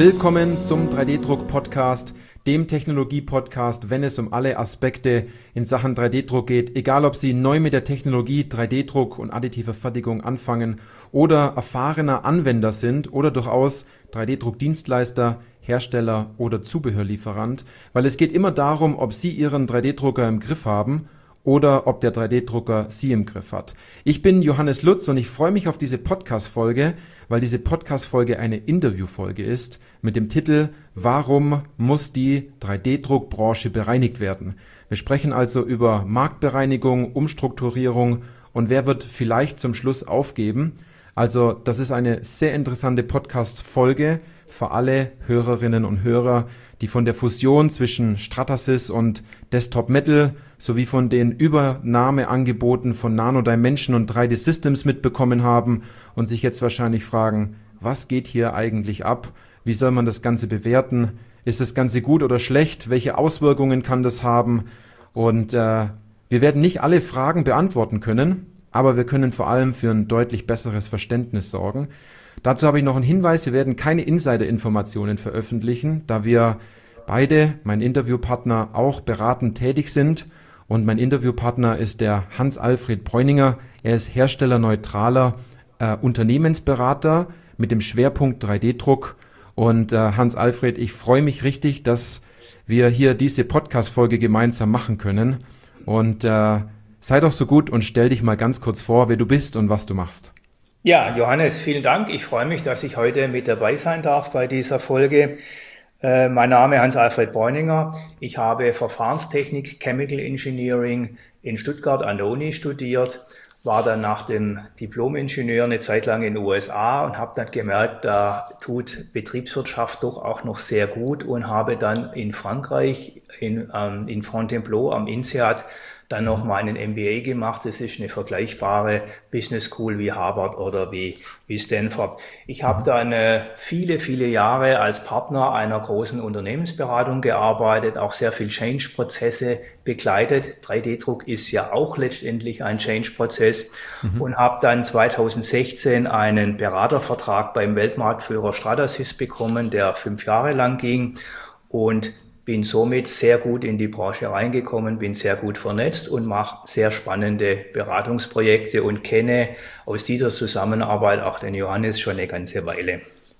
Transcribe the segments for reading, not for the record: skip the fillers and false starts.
Willkommen zum 3D-Druck-Podcast, dem Technologie-Podcast, wenn es um alle Aspekte in Sachen 3D-Druck geht. Egal, ob Sie neu mit der Technologie 3D-Druck und additiver Fertigung anfangen oder erfahrener Anwender sind oder durchaus 3D-Druck-Dienstleister, Hersteller oder Zubehörlieferant, weil es geht immer darum, ob Sie Ihren 3D-Drucker im Griff haben oder ob der 3D-Drucker Sie im Griff hat. Ich bin Johannes Lutz und ich freue mich auf diese Podcast-Folge, weil diese Podcast-Folge eine Interview-Folge ist mit dem Titel „Warum muss die 3D-Druckbranche bereinigt werden?" Wir sprechen also über Marktbereinigung, Umstrukturierung und wer wird vielleicht zum Schluss aufgeben. Also das ist eine sehr interessante Podcast-Folge für alle Hörerinnen und Hörer, die von der Fusion zwischen Stratasys und Desktop Metal sowie von den Übernahmeangeboten von Nano Dimension und 3D Systems mitbekommen haben und sich jetzt wahrscheinlich fragen, was geht hier eigentlich ab? Wie soll man das Ganze bewerten? Ist das Ganze gut oder schlecht? Welche Auswirkungen kann das haben? Und wir werden nicht alle Fragen beantworten können, aber wir können vor allem für ein deutlich besseres Verständnis sorgen. Dazu habe ich noch einen Hinweis, wir werden keine Insider-Informationen veröffentlichen, da wir beide, mein Interviewpartner, auch beratend tätig sind. Und mein Interviewpartner ist der Hans-Alfred Bräuninger. Er ist herstellerneutraler Unternehmensberater mit dem Schwerpunkt 3D-Druck. Und Hans-Alfred, ich freue mich richtig, dass wir hier diese Podcast-Folge gemeinsam machen können. Und sei doch so gut und stell dich mal ganz kurz vor, wer du bist und was du machst. Ja, Johannes, vielen Dank. Ich freue mich, dass ich heute mit dabei sein darf bei dieser Folge. Mein Name ist Hans-Alfred Bräuninger. Ich habe Verfahrenstechnik, Chemical Engineering in Stuttgart an der Uni studiert, war dann nach dem Diplom-Ingenieur eine Zeit lang in den USA und habe dann gemerkt, da tut Betriebswirtschaft doch auch noch sehr gut und habe dann in Frankreich, in Fontainebleau am INSEAD, dann noch mal einen MBA gemacht. Das ist eine vergleichbare Business School wie Harvard oder wie Stanford. Ich habe dann viele Jahre als Partner einer großen Unternehmensberatung gearbeitet, auch sehr viel Change-Prozesse begleitet. 3D-Druck ist ja auch letztendlich ein Change-Prozess und habe dann 2016 einen Beratervertrag beim Weltmarktführer Stratasys bekommen, der 5 Jahre lang ging und bin somit sehr gut in die Branche reingekommen, bin sehr gut vernetzt und mache sehr spannende Beratungsprojekte und kenne aus dieser Zusammenarbeit auch den Johannes schon eine ganze Weile.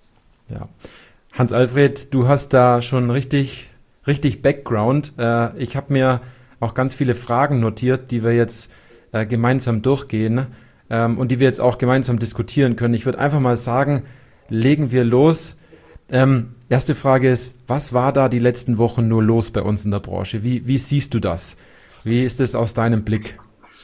Ja, Hans-Alfred, du hast da schon richtig Background. Ich habe mir auch ganz viele Fragen notiert, die wir jetzt gemeinsam durchgehen und die wir jetzt auch gemeinsam diskutieren können. Ich würde einfach mal sagen, legen wir los. Erste Frage ist, was war da die letzten Wochen nur los bei uns in der Branche? Wie siehst du das? Wie ist es aus deinem Blick?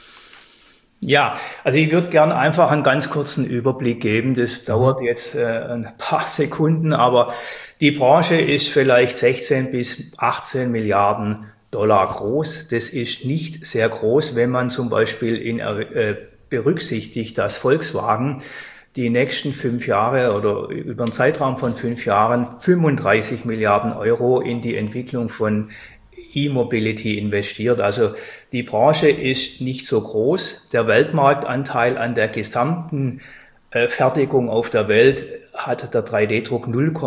Ja, also ich würde gerne einfach einen ganz kurzen Überblick geben. Das dauert jetzt ein paar Sekunden, aber die Branche ist vielleicht 16 bis 18 Milliarden Dollar groß. Das ist nicht sehr groß, wenn man zum Beispiel berücksichtigt, dass Volkswagen die nächsten 5 Jahre oder über einen Zeitraum von 5 Jahren 35 Milliarden Euro in die Entwicklung von E-Mobility investiert. Also die Branche ist nicht so groß. Der Weltmarktanteil an der gesamten Fertigung auf der Welt hat der 3D-Druck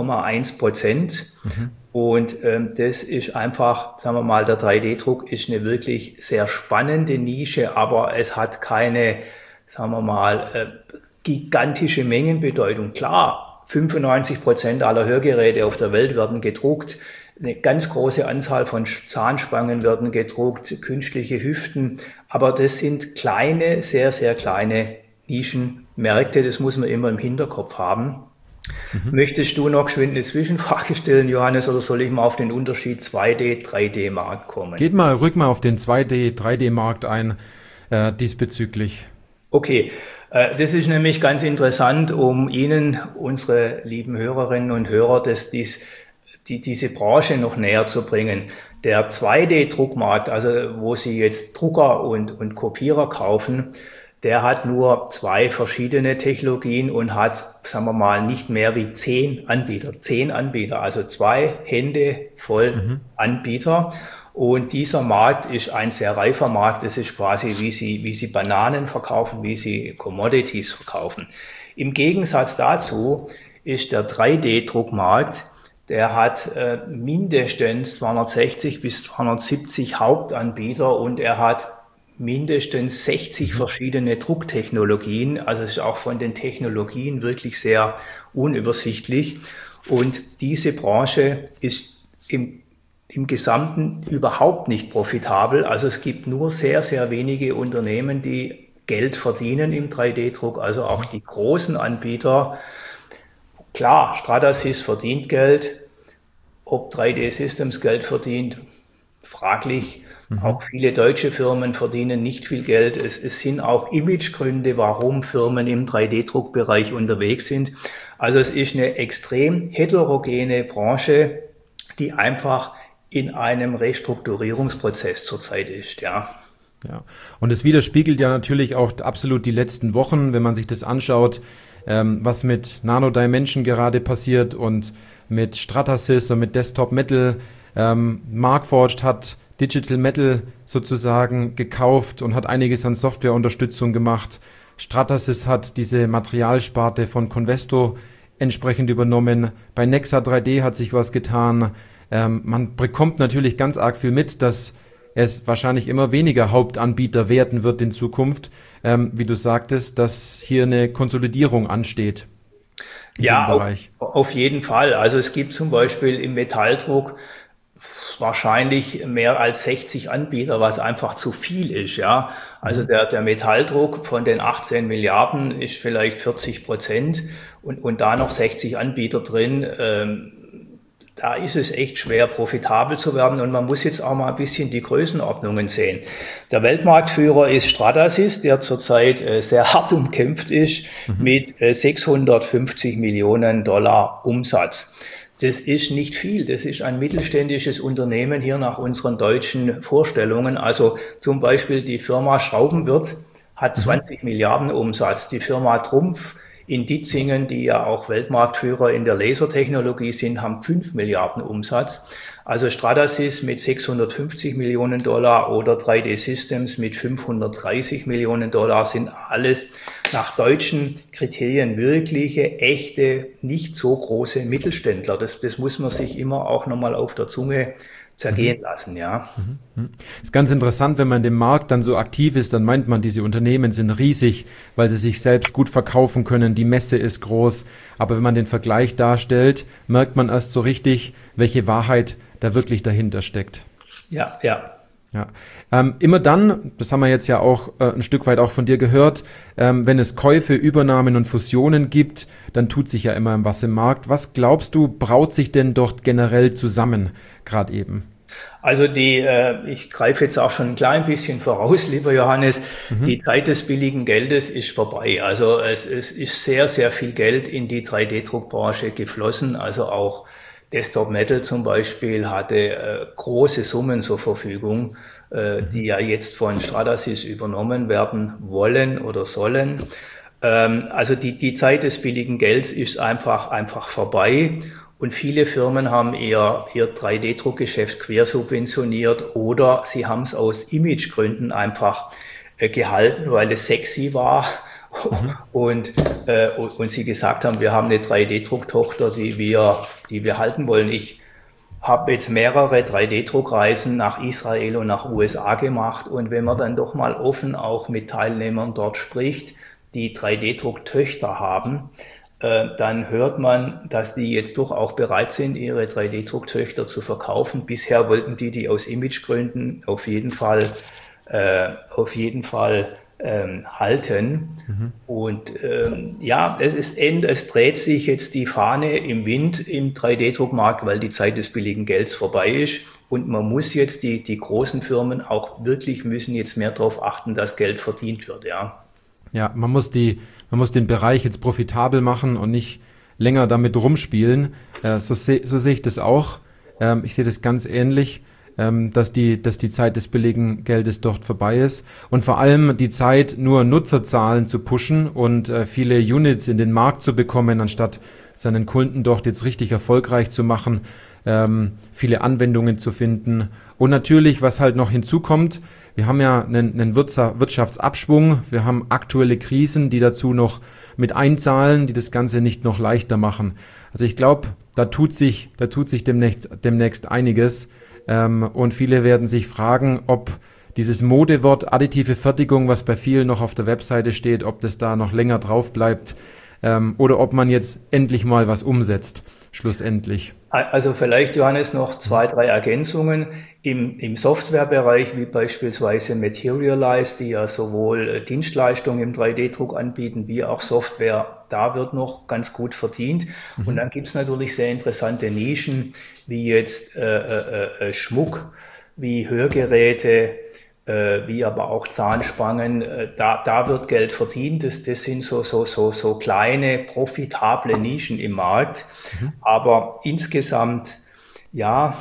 0,1%. Und das ist einfach, sagen wir mal, der 3D-Druck ist eine wirklich sehr spannende Nische, aber es hat keine, sagen wir mal, gigantische Mengenbedeutung. Klar, 95% aller Hörgeräte auf der Welt werden gedruckt. Eine ganz große Anzahl von Zahnspangen werden gedruckt, künstliche Hüften. Aber das sind kleine, sehr, sehr kleine Nischenmärkte. Das muss man immer im Hinterkopf haben. Möchtest du noch geschwind eine Zwischenfrage stellen, Johannes, oder soll ich mal auf den Unterschied 2D, 3D-Markt kommen? Geht mal, rück mal auf den 2D, 3D-Markt ein diesbezüglich. Okay, das ist nämlich ganz interessant, um Ihnen, unsere lieben Hörerinnen und Hörer, diese Branche noch näher zu bringen. Der 2D-Druckmarkt, also wo Sie jetzt Drucker und Kopierer kaufen, der hat nur 2 verschiedene Technologien und hat, sagen wir mal, nicht mehr wie 10 Anbieter. 10 Anbieter, also 2 Hände voll Anbieter. Und dieser Markt ist ein sehr reifer Markt. Das ist quasi, wie Sie Bananen verkaufen, wie Sie Commodities verkaufen. Im Gegensatz dazu ist der 3D-Druckmarkt der hat mindestens 260 bis 270 Hauptanbieter und er hat mindestens 60 verschiedene Drucktechnologien. Also es ist auch von den Technologien wirklich sehr unübersichtlich. Und diese Branche ist im Gesamten überhaupt nicht profitabel. Also es gibt nur sehr, sehr wenige Unternehmen, die Geld verdienen im 3D-Druck. Also auch die großen Anbieter. Klar, Stratasys verdient Geld. Ob 3D Systems Geld verdient, fraglich. Auch viele deutsche Firmen verdienen nicht viel Geld. Es sind auch Imagegründe, warum Firmen im 3D-Druckbereich unterwegs sind. Also es ist eine extrem heterogene Branche, die einfach in einem Restrukturierungsprozess zurzeit ist, ja. Ja, und es widerspiegelt ja natürlich auch absolut die letzten Wochen, wenn man sich das anschaut, was mit Nano Dimension gerade passiert und mit Stratasys und mit Desktop Metal. Markforged hat Digital Metal sozusagen gekauft und hat einiges an Softwareunterstützung gemacht. Stratasys hat diese Materialsparte von Convesto entsprechend übernommen. Bei Nexa 3D hat sich was getan. Man bekommt natürlich ganz arg viel mit, dass es wahrscheinlich immer weniger Hauptanbieter werden wird in Zukunft. Wie du sagtest, dass hier eine Konsolidierung ansteht. Ja, auf jeden Fall. Also es gibt zum Beispiel im Metalldruck wahrscheinlich mehr als 60 Anbieter, was einfach zu viel ist, ja. Also der Metalldruck von den 18 Milliarden ist vielleicht 40% und da noch 60 Anbieter drin. Da ist es echt schwer, profitabel zu werden und man muss jetzt auch mal ein bisschen die Größenordnungen sehen. Der Weltmarktführer ist Stratasys, der zurzeit sehr hart umkämpft ist mit 650 Millionen Dollar Umsatz. Das ist nicht viel. Das ist ein mittelständisches Unternehmen hier nach unseren deutschen Vorstellungen. Also zum Beispiel die Firma Schraubenwirt hat 20 Milliarden Umsatz. Die Firma Trumpf in Ditzingen, die ja auch Weltmarktführer in der Lasertechnologie sind, haben 5 Milliarden Umsatz. Also Stratasys mit 650 Millionen Dollar oder 3D Systems mit 530 Millionen Dollar sind alles nach deutschen Kriterien wirkliche, echte, nicht so große Mittelständler. Das muss man sich immer auch nochmal auf der Zunge zergehen lassen, ja. Ist ganz interessant, wenn man in dem Markt dann so aktiv ist, dann meint man, diese Unternehmen sind riesig, weil sie sich selbst gut verkaufen können, die Messe ist groß, aber wenn man den Vergleich darstellt, merkt man erst so richtig, welche Wahrheit da wirklich dahinter steckt. Ja. Immer dann, das haben wir jetzt ja auch ein Stück weit auch von dir gehört, wenn es Käufe, Übernahmen und Fusionen gibt, dann tut sich ja immer was im Markt. Was glaubst du, braut sich denn dort generell zusammen, gerade eben? Also ich greife jetzt auch schon ein klein bisschen voraus, lieber Johannes, die Zeit des billigen Geldes ist vorbei. Also es ist sehr, sehr viel Geld in die 3D-Druckbranche geflossen, also auch Desktop Metal zum Beispiel hatte große Summen zur Verfügung, die ja jetzt von Stratasys übernommen werden wollen oder sollen. Also die Zeit des billigen Gelds ist einfach vorbei und viele Firmen haben ihr 3D-Druckgeschäft quersubventioniert oder sie haben es aus Imagegründen einfach gehalten, weil es sexy war. Und sie gesagt haben, wir haben eine 3D-Drucktochter, die wir halten wollen. Ich habe jetzt mehrere 3D-Druckreisen nach Israel und nach USA gemacht und wenn man dann doch mal offen auch mit Teilnehmern dort spricht, die 3D-Drucktöchter haben, dann hört man, dass die jetzt doch auch bereit sind, ihre 3D-Drucktöchter zu verkaufen. Bisher wollten die aus Imagegründen auf jeden Fall halten. Und es dreht sich jetzt die Fahne im Wind im 3D-Druckmarkt, weil die Zeit des billigen Gelds vorbei ist. Und man muss jetzt, die großen Firmen auch wirklich müssen jetzt mehr darauf achten, dass Geld verdient wird, ja. Ja, man muss den Bereich jetzt profitabel machen und nicht länger damit rumspielen. So sehe ich das auch. Ich sehe das ganz ähnlich. dass die Zeit des billigen Geldes dort vorbei ist und vor allem die Zeit, nur Nutzerzahlen zu pushen und viele Units in den Markt zu bekommen, anstatt seinen Kunden dort jetzt richtig erfolgreich zu machen, viele Anwendungen zu finden. Und natürlich, was halt noch hinzukommt, wir haben ja einen Wirtschaftsabschwung, wir haben aktuelle Krisen, die dazu noch mit einzahlen, die das Ganze nicht noch leichter machen. Also ich glaube, da tut sich demnächst einiges. Und viele werden sich fragen, ob dieses Modewort additive Fertigung, was bei vielen noch auf der Webseite steht, ob das da noch länger drauf bleibt oder ob man jetzt endlich mal was umsetzt, schlussendlich. Also vielleicht, Johannes, noch 2, 3 Ergänzungen. Im Softwarebereich, wie beispielsweise Materialize, die ja sowohl Dienstleistungen im 3D-Druck anbieten, wie auch Software, da wird noch ganz gut verdient. Und dann gibt es natürlich sehr interessante Nischen, wie jetzt Schmuck, wie Hörgeräte, wie aber auch Zahnspangen. Da wird Geld verdient. Das sind so kleine, profitable Nischen im Markt. Aber insgesamt, ja,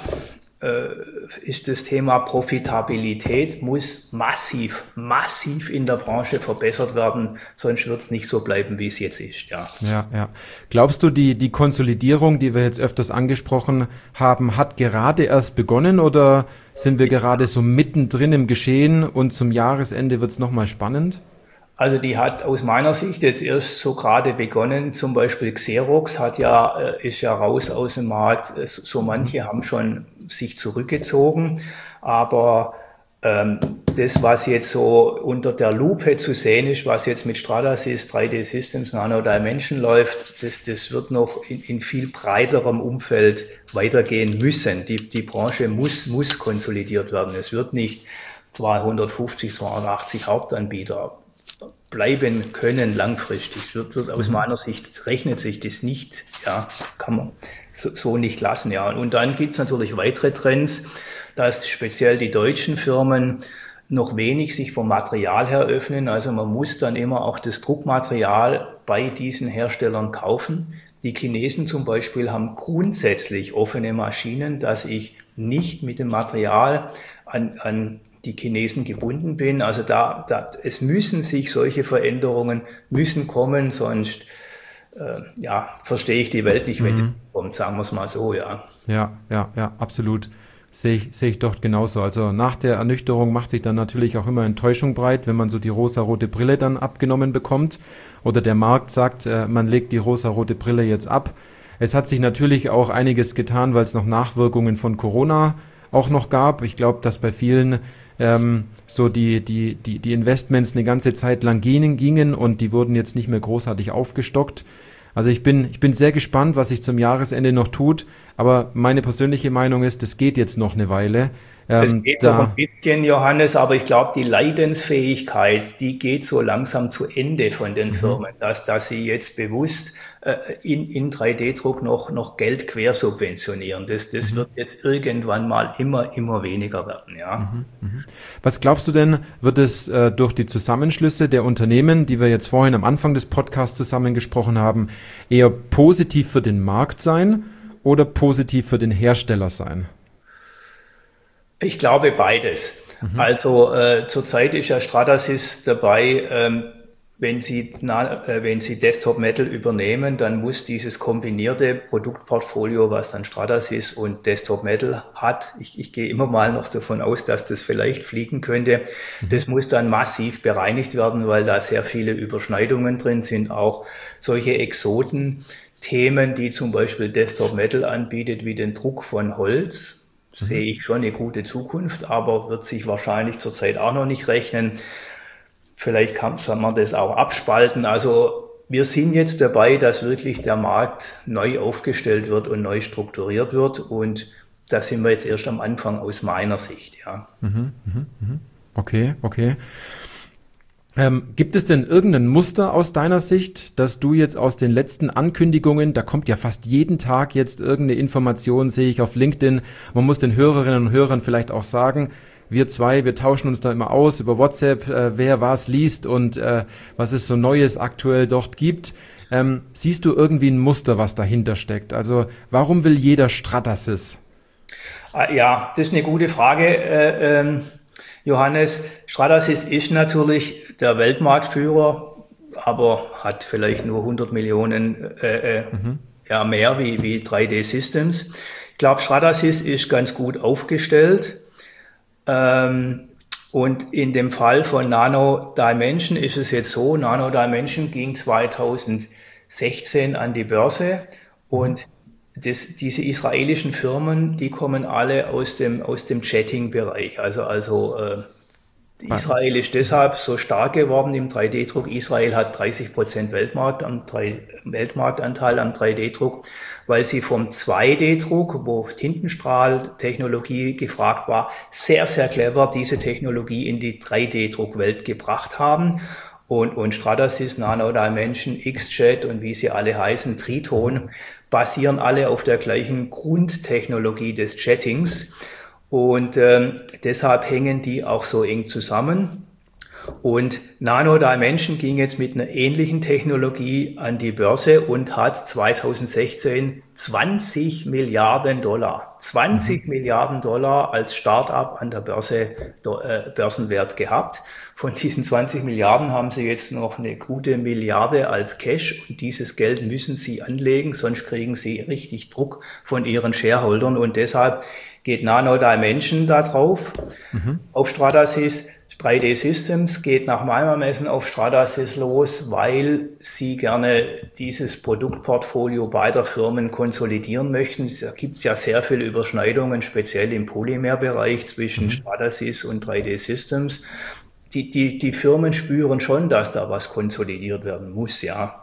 ist das Thema Profitabilität muss massiv in der Branche verbessert werden, sonst wird es nicht so bleiben, wie es jetzt ist. Ja. Glaubst du, die Konsolidierung, die wir jetzt öfters angesprochen haben, hat gerade erst begonnen oder sind wir gerade so mittendrin im Geschehen und zum Jahresende wird es nochmal spannend? Also die hat aus meiner Sicht jetzt erst so gerade begonnen. Zum Beispiel Xerox ist ja raus aus dem Markt. So manche haben schon sich zurückgezogen. Aber das, was jetzt so unter der Lupe zu sehen ist, was jetzt mit Stratasys, 3D Systems, Nano Dimension läuft, das wird noch in viel breiterem Umfeld weitergehen müssen. Die Branche muss konsolidiert werden. Es wird nicht 250, 280 Hauptanbieter bleiben können langfristig. Wird aus meiner Sicht, rechnet sich das nicht, ja, kann man so nicht lassen, ja. Und dann gibt es natürlich weitere Trends, dass speziell die deutschen Firmen noch wenig sich vom Material her öffnen. Also man muss dann immer auch das Druckmaterial bei diesen Herstellern kaufen. Die Chinesen zum Beispiel haben grundsätzlich offene Maschinen, dass ich nicht mit dem Material an die Chinesen gebunden bin. Also es müssen sich solche Veränderungen müssen kommen, sonst verstehe ich die Welt nicht, wenn die kommt, sagen wir es mal so, ja. Ja, absolut. Sehe ich dort genauso. Also nach der Ernüchterung macht sich dann natürlich auch immer Enttäuschung breit, wenn man so die rosarote Brille dann abgenommen bekommt oder der Markt sagt, man legt die rosarote Brille jetzt ab. Es hat sich natürlich auch einiges getan, weil es noch Nachwirkungen von Corona auch noch gab. Ich glaube, dass bei vielen so die Investments eine ganze Zeit lang gingen und die wurden jetzt nicht mehr großartig aufgestockt. Also ich bin sehr gespannt, was sich zum Jahresende noch tut, aber meine persönliche Meinung ist, das geht jetzt noch eine Weile. Das geht noch ein bisschen, Johannes, aber ich glaube, die Leidensfähigkeit, die geht so langsam zu Ende von den Firmen, dass sie jetzt bewusst in 3D-Druck noch Geld quersubventionieren. Das wird jetzt irgendwann mal immer weniger werden, ja. Was glaubst du denn, wird es durch die Zusammenschlüsse der Unternehmen, die wir jetzt vorhin am Anfang des Podcasts zusammengesprochen haben, eher positiv für den Markt sein oder positiv für den Hersteller sein? Ich glaube beides. Also zurzeit ist ja Stratasys dabei, wenn Sie Desktop Metal übernehmen, dann muss dieses kombinierte Produktportfolio, was dann Stratasys und Desktop Metal hat, ich gehe immer mal noch davon aus, dass das vielleicht fliegen könnte, das muss dann massiv bereinigt werden, weil da sehr viele Überschneidungen drin sind, auch solche Exoten-Themen, die zum Beispiel Desktop Metal anbietet, wie den Druck von Holz, sehe ich schon eine gute Zukunft, aber wird sich wahrscheinlich zurzeit auch noch nicht rechnen. Vielleicht kann man das auch abspalten. Also wir sind jetzt dabei, dass wirklich der Markt neu aufgestellt wird und neu strukturiert wird. Und da sind wir jetzt erst am Anfang aus meiner Sicht, ja. Okay. Gibt es denn irgendein Muster aus deiner Sicht, dass du jetzt aus den letzten Ankündigungen, da kommt ja fast jeden Tag jetzt irgendeine Information, sehe ich auf LinkedIn, man muss den Hörerinnen und Hörern vielleicht auch sagen, wir tauschen uns da immer aus über WhatsApp, wer was liest und was es so Neues aktuell dort gibt. Siehst du irgendwie ein Muster, was dahinter steckt? Also warum will jeder Stratasys? Ja, das ist eine gute Frage, Johannes. Stratasys ist natürlich der Weltmarktführer, aber hat vielleicht nur 100 Millionen ja, mehr wie 3D Systems. Ich glaube, Stratasys ist ganz gut aufgestellt. Und in dem Fall von Nano Dimension ist es jetzt so, Nano Dimension ging 2016 an die Börse und diese israelischen Firmen, die kommen alle aus dem Jetting-Bereich. Israel ist deshalb so stark geworden im 3D-Druck. Israel hat 30% Weltmarktanteil am 3D-Druck, weil sie vom 2D-Druck, wo Tintenstrahltechnologie gefragt war, sehr, sehr clever diese Technologie in die 3D-Druckwelt gebracht haben. Und Stratasys, Nano Dimension, X-Jet und wie sie alle heißen, Triton, basieren alle auf der gleichen Grundtechnologie des Jettings. Und deshalb hängen die auch so eng zusammen. Und Nano Dimension ging jetzt mit einer ähnlichen Technologie an die Börse und hat 2016 $20 Milliarden, 20 Milliarden Dollar als Start-up an der Börse Börsenwert gehabt. Von diesen 20 Milliarden haben sie jetzt noch eine gute Milliarde als Cash und dieses Geld müssen sie anlegen, sonst kriegen sie richtig Druck von ihren Shareholdern und deshalb geht Nano Dimension da drauf, auf Stratasys. 3D Systems geht nach meinem Ermessen auf Stratasys los, weil sie gerne dieses Produktportfolio beider Firmen konsolidieren möchten. Es gibt ja sehr viele Überschneidungen, speziell im Polymerbereich zwischen Stratasys und 3D Systems. Die Firmen spüren schon, dass da was konsolidiert werden muss, ja.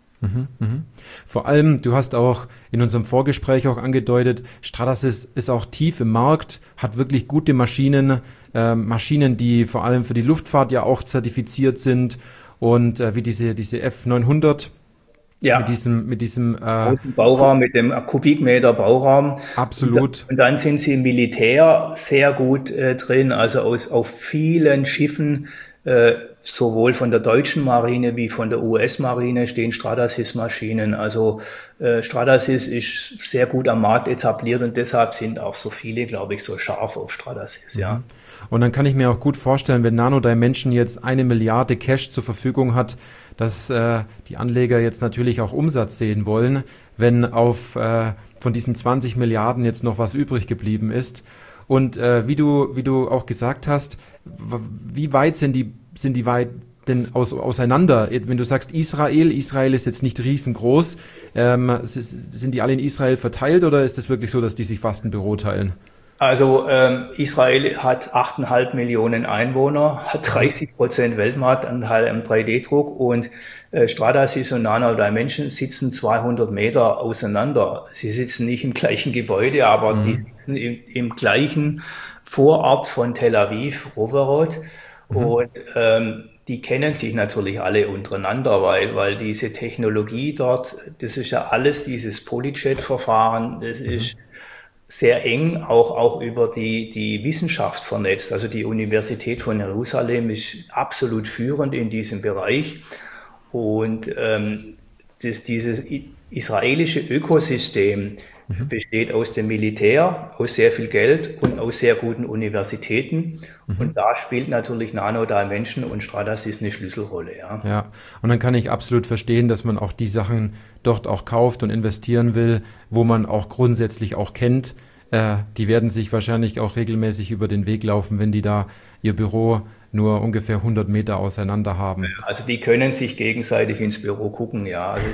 Vor allem, du hast auch in unserem Vorgespräch auch angedeutet, Stratasys ist auch tief im Markt, hat wirklich gute Maschinen, die vor allem für die Luftfahrt ja auch zertifiziert sind und wie diese F900 mit diesem Bauraum, mit dem Kubikmeter Bauraum. Absolut. Und dann sind sie im Militär sehr gut drin, also auf vielen Schiffen, sowohl von der deutschen Marine wie von der US-Marine stehen Stratasys-Maschinen. Also Stratasys ist sehr gut am Markt etabliert und deshalb sind auch so viele, glaube ich, so scharf auf Stratasys. Ja. Und dann kann ich mir auch gut vorstellen, wenn Nano Dimension jetzt 1 Milliarde Cash zur Verfügung hat, dass die Anleger jetzt natürlich auch Umsatz sehen wollen, wenn von diesen 20 Milliarden jetzt noch was übrig geblieben ist. Und wie du auch gesagt hast, wie weit sind die weit denn auseinander? Wenn du sagst Israel ist jetzt nicht riesengroß, sind die alle in Israel verteilt oder ist es wirklich so, dass die sich fast ein Büro teilen? Also Israel hat 8,5 Millionen Einwohner, hat 30% Weltmarktanteil im 3D-Druck und Stratasys und Nano Dimension sitzen 200 Meter auseinander. Sie sitzen nicht im gleichen Gebäude, aber die sitzen im gleichen Vorort von Tel Aviv, Roverod. Und die kennen sich natürlich alle untereinander, weil diese Technologie dort, das ist ja alles dieses Polyjet-Verfahren, das ist sehr eng auch über die Wissenschaft vernetzt. Also die Universität von Jerusalem ist absolut führend in diesem Bereich. Und dieses israelische Ökosystem besteht aus dem Militär, aus sehr viel Geld und aus sehr guten Universitäten. Und da spielt natürlich Nano Dimension und Stratasys eine Schlüsselrolle. Ja, und dann kann ich absolut verstehen, dass man auch die Sachen dort auch kauft und investieren will, wo man auch grundsätzlich auch kennt. Die werden sich wahrscheinlich auch regelmäßig über den Weg laufen, wenn die da ihr Büro nur ungefähr 100 Meter auseinander haben. Also die können sich gegenseitig ins Büro gucken, ja. Also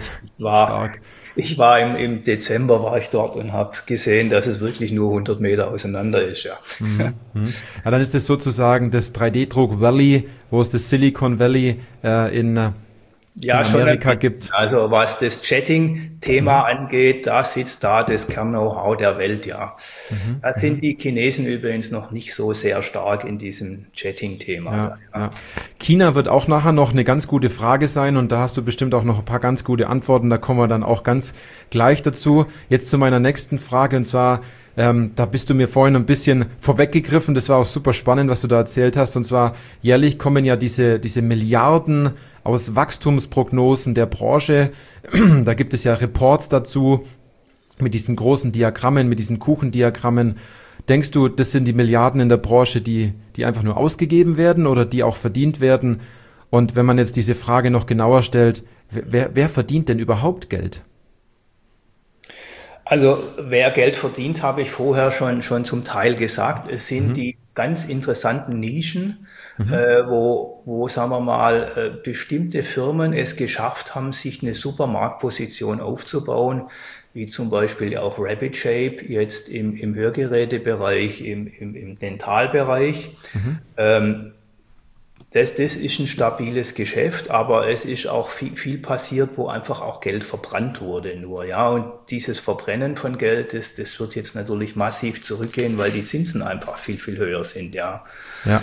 ich war im Dezember war ich dort und habe gesehen, dass es wirklich nur 100 Meter auseinander ist, ja. Ja, dann ist es sozusagen das 3D-Druck Valley, wo es das Silicon Valley in Amerika gibt. Also was das Jetting-Thema angeht, da sitzt da das Kern-Know-how der Welt, ja. Da sind die Chinesen übrigens noch nicht so sehr stark in diesem Jetting-Thema. Ja. China wird auch nachher noch eine ganz gute Frage sein und da hast du bestimmt auch noch ein paar ganz gute Antworten, da kommen wir dann auch ganz gleich dazu. Jetzt zu meiner nächsten Frage und zwar, da bist du mir vorhin ein bisschen vorweggegriffen, das war auch super spannend, was du da erzählt hast und zwar jährlich kommen ja diese Milliarden aus Wachstumsprognosen der Branche. Da gibt es ja Reports dazu mit diesen großen Diagrammen, mit diesen Kuchendiagrammen. denkst du, das sind die Milliarden in der Branche, die einfach nur ausgegeben werden oder die auch verdient werden? Und wenn man jetzt diese Frage noch genauer stellt, wer verdient denn überhaupt Geld? Also wer Geld verdient, habe ich vorher schon zum Teil gesagt. Es sind die ganz interessanten Nischen, wo, sagen wir mal, bestimmte Firmen es geschafft haben, sich eine super Marktposition aufzubauen, wie zum Beispiel auch Rapid Shape jetzt im Hörgerätebereich, im Dentalbereich. Das ist ein stabiles Geschäft, aber es ist auch viel passiert, wo einfach auch Geld verbrannt wurde nur, ja. Und dieses Verbrennen von Geld, das wird jetzt natürlich massiv zurückgehen, weil die Zinsen einfach viel höher sind, ja. Ja.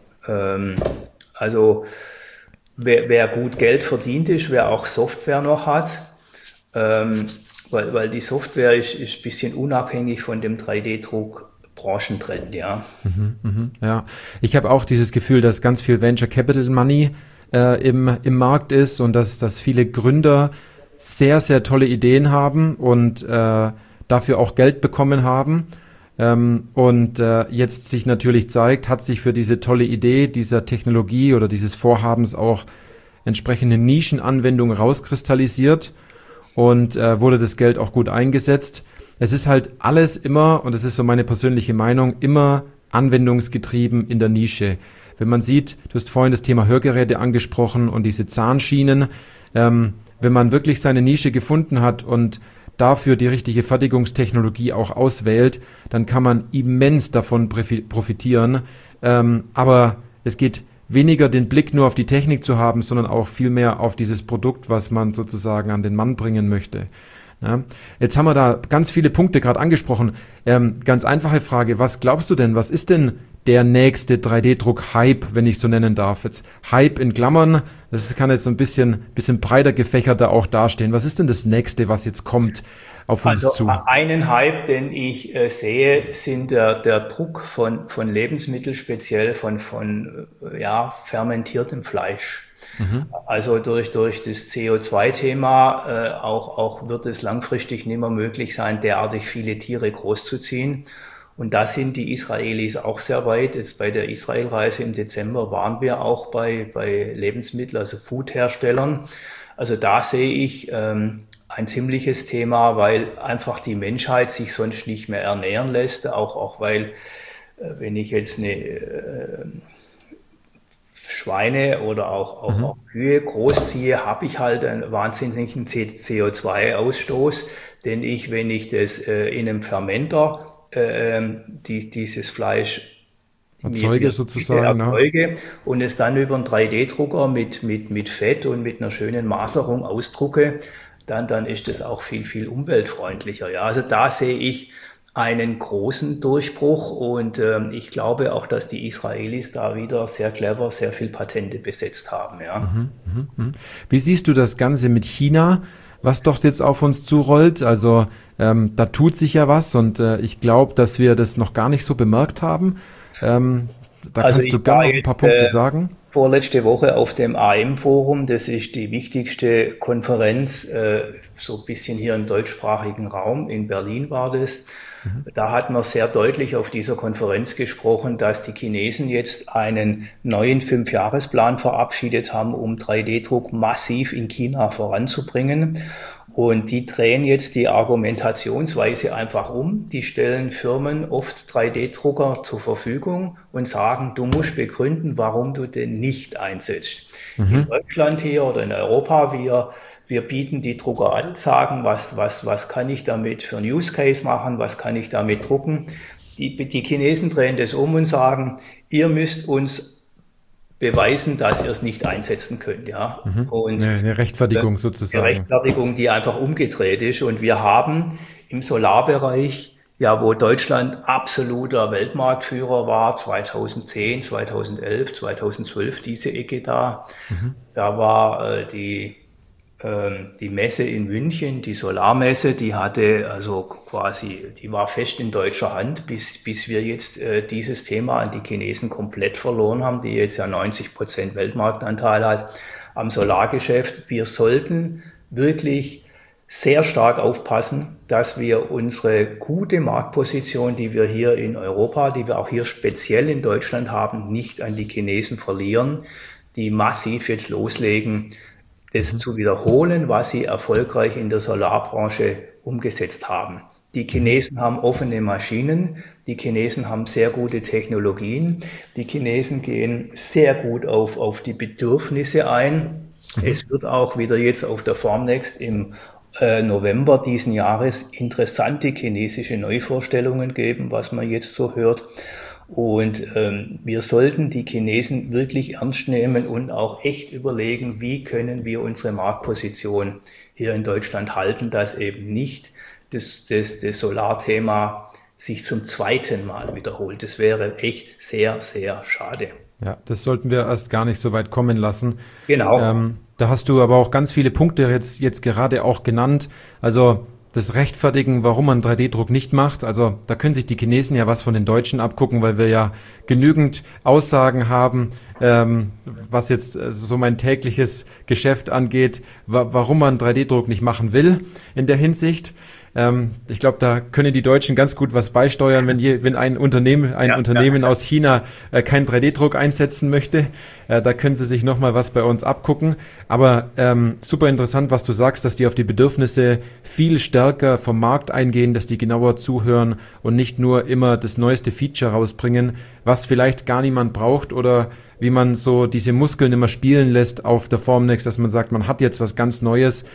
Also wer gut Geld verdient ist, wer auch Software noch hat, weil die Software ist ein bisschen unabhängig von dem 3D-Druck. Branchentrend, ja. Ja, ich habe auch dieses Gefühl, dass ganz viel Venture Capital Money im Markt ist und dass viele Gründer sehr, sehr tolle Ideen haben und dafür auch Geld bekommen haben. Jetzt sich natürlich zeigt, hat sich für diese tolle Idee dieser Technologie oder dieses Vorhabens auch entsprechende Nischenanwendungen rauskristallisiert und wurde das Geld auch gut eingesetzt. Es ist halt alles immer, und das ist so meine persönliche Meinung, immer anwendungsgetrieben in der Nische. Wenn man sieht, du hast vorhin das Thema Hörgeräte angesprochen und diese Zahnschienen, wenn man wirklich seine Nische gefunden hat und dafür die richtige Fertigungstechnologie auch auswählt, dann kann man immens davon profitieren. Aber es geht weniger den Blick nur auf die Technik zu haben, sondern auch viel mehr auf dieses Produkt, was man sozusagen an den Mann bringen möchte. Ja, jetzt haben wir da ganz viele Punkte gerade angesprochen. Ganz einfache Frage, was glaubst du denn, was ist denn der nächste 3D-Druck-Hype, wenn ich so nennen darf? Jetzt Hype in Klammern, das kann jetzt so ein bisschen breiter gefächerter auch dastehen. Was ist denn das nächste, was jetzt kommt auf uns zu? Einen Hype, den ich sehe, sind der Druck von Lebensmitteln, speziell von fermentiertem Fleisch. Also durch das CO2-Thema auch wird es langfristig nicht mehr möglich sein, derartig viele Tiere großzuziehen. Und da sind die Israelis auch sehr weit. Jetzt bei der Israelreise im Dezember waren wir auch bei Lebensmittel, also Foodherstellern. Also da sehe ich ein ziemliches Thema, weil einfach die Menschheit sich sonst nicht mehr ernähren lässt. Auch weil, wenn ich jetzt eine Schweine oder auch Kühe großziehe, habe ich halt einen wahnsinnigen CO2-Ausstoß, den wenn ich das in einem Fermenter dieses Fleisch erzeuge und es dann über einen 3D-Drucker mit Fett und mit einer schönen Maserung ausdrucke, dann ist das auch viel umweltfreundlicher. Ja, also da sehe ich einen großen Durchbruch und ich glaube auch, dass die Israelis da wieder sehr clever sehr viel Patente besetzt haben. Ja. Wie siehst du das Ganze mit China, was doch jetzt auf uns zurollt? Also da tut sich ja was und ich glaube, dass wir das noch gar nicht so bemerkt haben. Da kannst du gerne noch ein paar Punkte sagen. Vorletzte Woche auf dem AM-Forum, das ist die wichtigste Konferenz, so ein bisschen hier im deutschsprachigen Raum, in Berlin war das. Da hat man sehr deutlich auf dieser Konferenz gesprochen, dass die Chinesen jetzt einen neuen 5-Jahresplan verabschiedet haben, um 3D-Druck massiv in China voranzubringen. Und die drehen jetzt die Argumentationsweise einfach um. Die stellen Firmen oft 3D-Drucker zur Verfügung und sagen, du musst begründen, warum du den nicht einsetzt. In Deutschland hier oder in Europa, wir bieten die Drucker an, sagen, was kann ich damit für einen Use Case machen, was kann ich damit drucken. Die Chinesen drehen das um und sagen, ihr müsst uns beweisen, dass ihr es nicht einsetzen könnt. Ja. Und eine Rechtfertigung sozusagen. Eine Rechtfertigung, die einfach umgedreht ist. Und wir haben im Solarbereich, ja, wo Deutschland absoluter Weltmarktführer war, 2010, 2011, 2012, diese Ecke da, da war die Messe in München, die Solarmesse, die hatte also quasi, die war fest in deutscher Hand, bis wir jetzt dieses Thema an die Chinesen komplett verloren haben, die jetzt ja 90% Weltmarktanteil hat am Solargeschäft. Wir sollten wirklich sehr stark aufpassen, dass wir unsere gute Marktposition, die wir hier in Europa, die wir auch hier speziell in Deutschland haben, nicht an die Chinesen verlieren, die massiv jetzt loslegen, das zu wiederholen, was sie erfolgreich in der Solarbranche umgesetzt haben. Die Chinesen haben offene Maschinen, die Chinesen haben sehr gute Technologien, die Chinesen gehen sehr gut auf die Bedürfnisse ein. Es wird auch wieder jetzt auf der Formnext im November diesen Jahres interessante chinesische Neuvorstellungen geben, was man jetzt so hört. Und wir sollten die Chinesen wirklich ernst nehmen und auch echt überlegen, wie können wir unsere Marktposition hier in Deutschland halten, dass eben nicht das Solarthema sich zum zweiten Mal wiederholt. Das wäre echt sehr, sehr schade. Ja, das sollten wir erst gar nicht so weit kommen lassen. Genau. Da hast du aber auch ganz viele Punkte jetzt gerade auch genannt. Also das Rechtfertigen, warum man 3D-Druck nicht macht. Also da können sich die Chinesen ja was von den Deutschen abgucken, weil wir ja genügend Aussagen haben, was jetzt so mein tägliches Geschäft angeht, warum man 3D-Druck nicht machen will in der Hinsicht. Ich glaube, da können die Deutschen ganz gut was beisteuern, wenn ein Unternehmen aus China keinen 3D-Druck einsetzen möchte. Da können sie sich nochmal was bei uns abgucken. Aber super interessant, was du sagst, dass die auf die Bedürfnisse viel stärker vom Markt eingehen, dass die genauer zuhören und nicht nur immer das neueste Feature rausbringen, was vielleicht gar niemand braucht oder wie man so diese Muskeln immer spielen lässt auf der Formnext, dass man sagt, man hat jetzt was ganz Neues.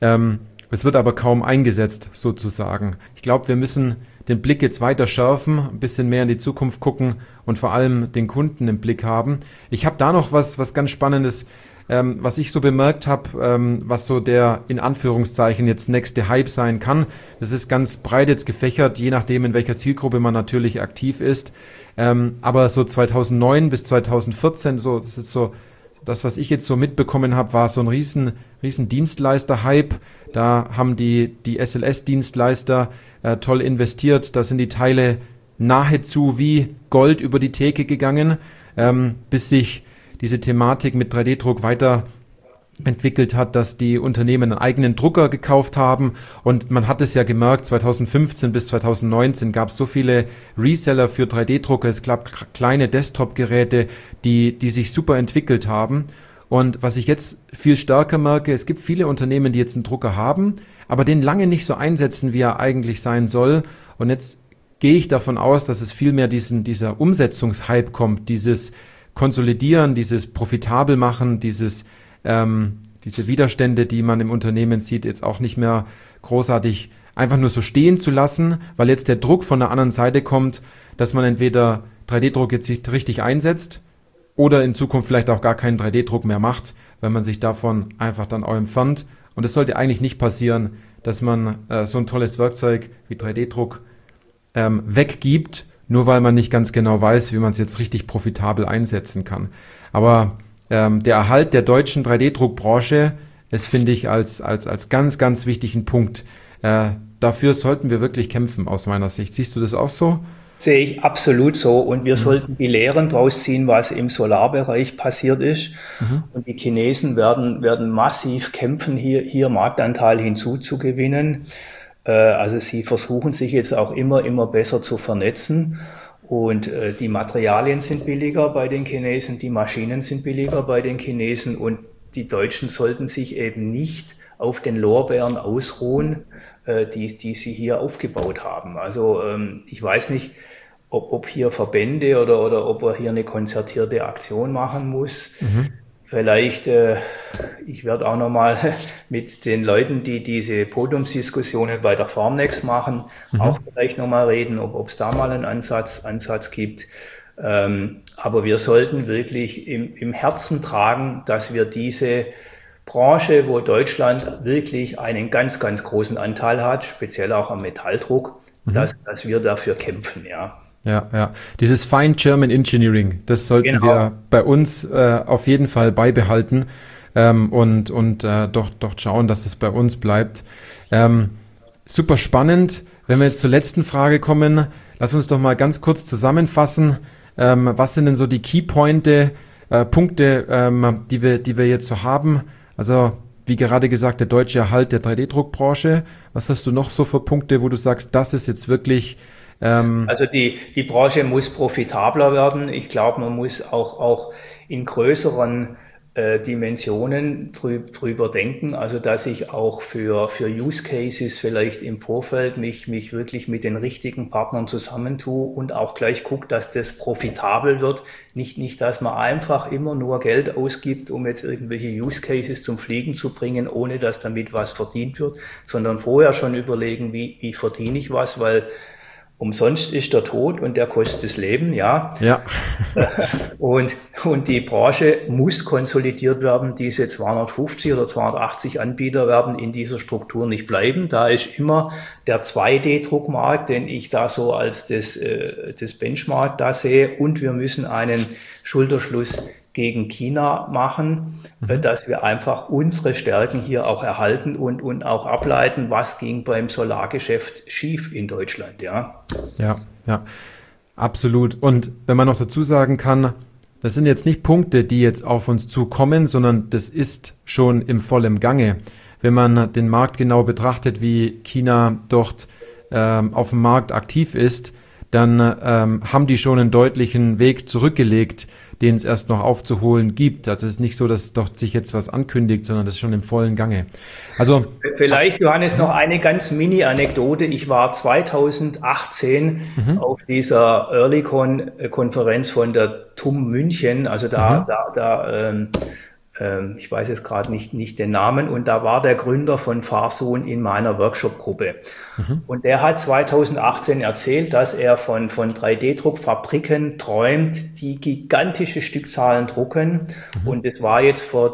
Es wird aber kaum eingesetzt, sozusagen. Ich glaube, wir müssen den Blick jetzt weiter schärfen, ein bisschen mehr in die Zukunft gucken und vor allem den Kunden im Blick haben. Ich habe da noch was ganz Spannendes, was ich so bemerkt habe, was so der in Anführungszeichen jetzt nächste Hype sein kann. Das ist ganz breit jetzt gefächert, je nachdem, in welcher Zielgruppe man natürlich aktiv ist. Aber so 2009 bis 2014, so das ist so das, was ich jetzt so mitbekommen habe, war so ein riesen Dienstleister-Hype. Da haben die SLS-Dienstleister toll investiert. Da sind die Teile nahezu wie Gold über die Theke gegangen, bis sich diese Thematik mit 3D-Druck weiterentwickelt hat, dass die Unternehmen einen eigenen Drucker gekauft haben. Und man hat es ja gemerkt, 2015 bis 2019 gab es so viele Reseller für 3D-Drucker. Es gab kleine Desktop-Geräte, die sich super entwickelt haben. Und was ich jetzt viel stärker merke, es gibt viele Unternehmen, die jetzt einen Drucker haben, aber den lange nicht so einsetzen, wie er eigentlich sein soll. Und jetzt gehe ich davon aus, dass es viel mehr dieser Umsetzungshype kommt, dieses Konsolidieren, dieses profitabel machen, diese Widerstände, die man im Unternehmen sieht, jetzt auch nicht mehr großartig einfach nur so stehen zu lassen, weil jetzt der Druck von der anderen Seite kommt, dass man entweder 3D-Druck jetzt nicht richtig einsetzt oder in Zukunft vielleicht auch gar keinen 3D-Druck mehr macht, wenn man sich davon einfach dann auch entfernt. Und es sollte eigentlich nicht passieren, dass man so ein tolles Werkzeug wie 3D-Druck weggibt, nur weil man nicht ganz genau weiß, wie man es jetzt richtig profitabel einsetzen kann. Aber der Erhalt der deutschen 3D-Druckbranche, das finde ich als ganz, ganz wichtigen Punkt. Dafür sollten wir wirklich kämpfen, aus meiner Sicht. Siehst du das auch so? Sehe ich absolut so. Und wir sollten die Lehren draus ziehen, was im Solarbereich passiert ist. Und die Chinesen werden massiv kämpfen, hier Marktanteil hinzuzugewinnen. Also sie versuchen sich jetzt auch immer besser zu vernetzen. Und die Materialien sind billiger bei den Chinesen, die Maschinen sind billiger bei den Chinesen. Und die Deutschen sollten sich eben nicht auf den Lorbeeren ausruhen, die sie hier aufgebaut haben. Also ich weiß nicht, ob hier Verbände oder ob er hier eine konzertierte Aktion machen muss. Vielleicht, ich werde auch nochmal mit den Leuten, die diese Podiumsdiskussionen bei der Formnext machen, auch vielleicht nochmal reden, ob es da mal einen Ansatz gibt. Aber wir sollten wirklich im Herzen tragen, dass wir diese Branche, wo Deutschland wirklich einen ganz, ganz großen Anteil hat, speziell auch am Metalldruck, dass wir dafür kämpfen, ja. Ja. Dieses Fine German Engineering, das sollten wir bei uns auf jeden Fall beibehalten und doch schauen, dass es bei uns bleibt. Super spannend. Wenn wir jetzt zur letzten Frage kommen, lass uns doch mal ganz kurz zusammenfassen. Was sind denn so die Punkte, die wir jetzt so haben? Also wie gerade gesagt, der deutsche Erhalt der 3D-Druckbranche. Was hast du noch so für Punkte, wo du sagst, das ist jetzt wirklich... Also die Branche muss profitabler werden. Ich glaube, man muss auch in größeren Dimensionen drüber denken, also dass ich auch für Use Cases vielleicht im Vorfeld mich wirklich mit den richtigen Partnern zusammentue und auch gleich gucke, dass das profitabel wird. Nicht, dass man einfach immer nur Geld ausgibt, um jetzt irgendwelche Use Cases zum Fliegen zu bringen, ohne dass damit was verdient wird, sondern vorher schon überlegen, wie verdiene ich was, weil umsonst ist der Tod und der kostet das Leben, ja. Ja. Und die Branche muss konsolidiert werden. Diese 250 oder 280 Anbieter werden in dieser Struktur nicht bleiben. Da ist immer der 2D-Druckmarkt, den ich da so als das Benchmark da sehe. Und wir müssen einen Schulterschluss gegen China machen, dass wir einfach unsere Stärken hier auch erhalten und auch ableiten, was ging beim Solargeschäft schief in Deutschland, ja. Ja, absolut. Und wenn man noch dazu sagen kann, das sind jetzt nicht Punkte, die jetzt auf uns zukommen, sondern das ist schon im vollen Gange. Wenn man den Markt genau betrachtet, wie China dort auf dem Markt aktiv ist, dann haben die schon einen deutlichen Weg zurückgelegt, den es erst noch aufzuholen gibt. Also es ist nicht so, dass dort sich jetzt was ankündigt, sondern das ist schon im vollen Gange. Also vielleicht, Johannes, noch eine ganz Mini-Anekdote. Ich war 2018 auf dieser Earlycon-Konferenz von der TUM München, also ich weiß jetzt gerade nicht den Namen, und da war der Gründer von Fahrsohn in meiner Workshop-Gruppe. Und der hat 2018 erzählt, dass er von 3D-Druckfabriken träumt, die gigantische Stückzahlen drucken. Und das war jetzt vor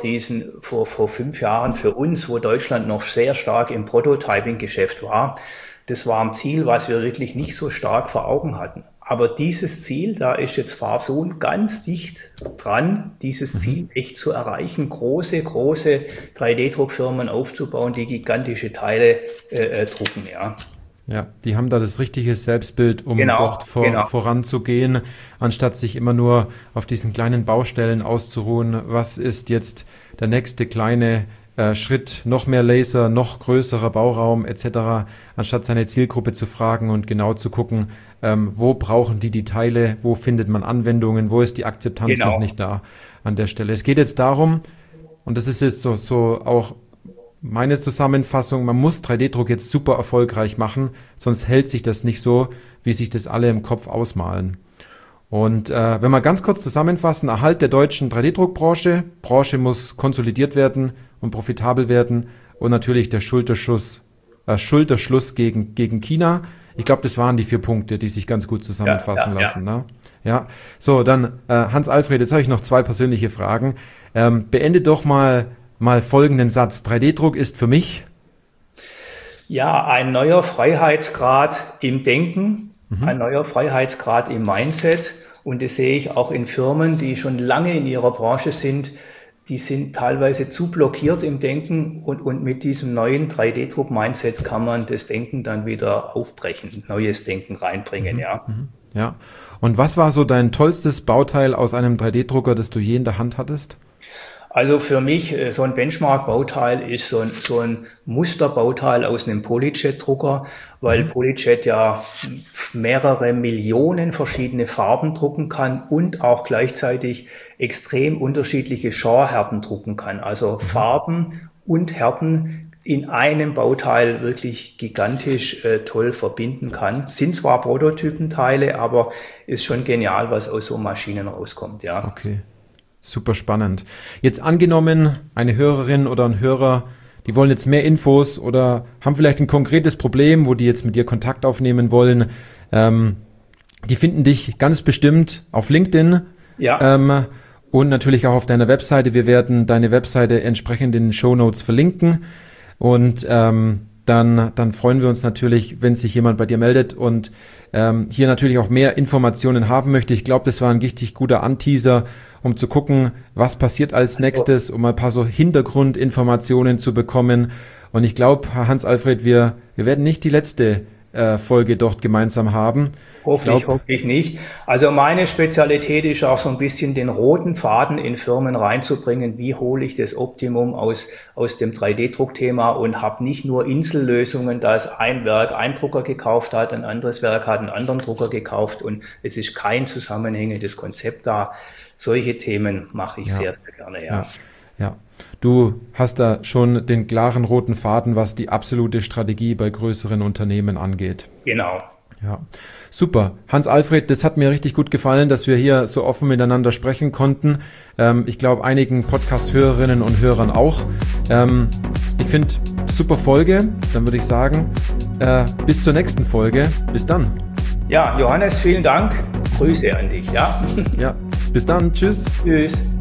5 Jahren für uns, wo Deutschland noch sehr stark im Prototyping-Geschäft war. Das war ein Ziel, was wir wirklich nicht so stark vor Augen hatten. Aber dieses Ziel, da ist jetzt Fahrsohn ganz dicht dran, dieses Ziel echt zu erreichen, große 3D-Druckfirmen aufzubauen, die gigantische Teile drucken, ja. Ja, die haben da das richtige Selbstbild, um dort voranzugehen, anstatt sich immer nur auf diesen kleinen Baustellen auszuruhen. Was ist jetzt der nächste kleine Schritt, noch mehr Laser, noch größerer Bauraum etc., anstatt seine Zielgruppe zu fragen und genau zu gucken, wo brauchen die Teile, wo findet man Anwendungen, wo ist die Akzeptanz noch nicht da an der Stelle. Es geht jetzt darum, und das ist jetzt so auch meine Zusammenfassung, man muss 3D-Druck jetzt super erfolgreich machen, sonst hält sich das nicht so, wie sich das alle im Kopf ausmalen. Und wenn wir ganz kurz zusammenfassen, Erhalt der deutschen 3D-Druckbranche, Branche muss konsolidiert werden und profitabel werden und natürlich der Schulterschluss gegen China. Ich glaube, das waren die 4 Punkte, die sich ganz gut zusammenfassen lassen. Ne? Ja, so, dann Hans-Alfred, jetzt habe ich noch 2 persönliche Fragen. Beende doch mal folgenden Satz. 3D-Druck ist für mich? Ja, ein neuer Freiheitsgrad im Denken, ein neuer Freiheitsgrad im Mindset. Und das sehe ich auch in Firmen, die schon lange in ihrer Branche sind. Die sind teilweise zu blockiert im Denken und mit diesem neuen 3D-Druck-Mindset kann man das Denken dann wieder aufbrechen, neues Denken reinbringen, ja. Ja. Und was war so dein tollstes Bauteil aus einem 3D-Drucker, das du je in der Hand hattest? Also für mich so ein Benchmark-Bauteil ist so ein Musterbauteil aus einem PolyJet-Drucker, weil PolyJet ja mehrere Millionen verschiedene Farben drucken kann und auch gleichzeitig extrem unterschiedliche Genrehärten drucken kann. Also Farben und Härten in einem Bauteil wirklich gigantisch toll verbinden kann. Sind zwar Prototypenteile, aber ist schon genial, was aus so Maschinen rauskommt, ja. Okay. Super spannend. Jetzt angenommen, eine Hörerin oder ein Hörer, die wollen jetzt mehr Infos oder haben vielleicht ein konkretes Problem, wo die jetzt mit dir Kontakt aufnehmen wollen. Die finden dich ganz bestimmt auf LinkedIn und natürlich auch auf deiner Webseite. Wir werden deine Webseite entsprechend in den Shownotes verlinken und dann freuen wir uns natürlich, wenn sich jemand bei dir meldet und hier natürlich auch mehr Informationen haben möchte. Ich glaube, das war ein richtig guter Anteaser, um zu gucken, was passiert als nächstes, um ein paar so Hintergrundinformationen zu bekommen. Und ich glaube, Hans-Alfred, wir werden nicht die letzte Folge dort gemeinsam haben. Hoffentlich nicht. Also meine Spezialität ist auch so ein bisschen den roten Faden in Firmen reinzubringen. Wie hole ich das Optimum aus dem 3D-Druckthema und habe nicht nur Insellösungen, da es ein Werk einen Drucker gekauft hat, ein anderes Werk hat einen anderen Drucker gekauft und es ist kein zusammenhängendes Konzept da. Solche Themen mache ich sehr, sehr gerne, Ja, du hast da schon den klaren roten Faden, was die absolute Strategie bei größeren Unternehmen angeht. Genau. Ja, super. Hans-Alfred, das hat mir richtig gut gefallen, dass wir hier so offen miteinander sprechen konnten. Ich glaube, einigen Podcast-Hörerinnen und Hörern auch. Ich finde, super Folge. Dann würde ich sagen, bis zur nächsten Folge. Bis dann. Ja, Johannes, vielen Dank. Grüße an dich. Ja, ja, bis dann. Tschüss. Tschüss.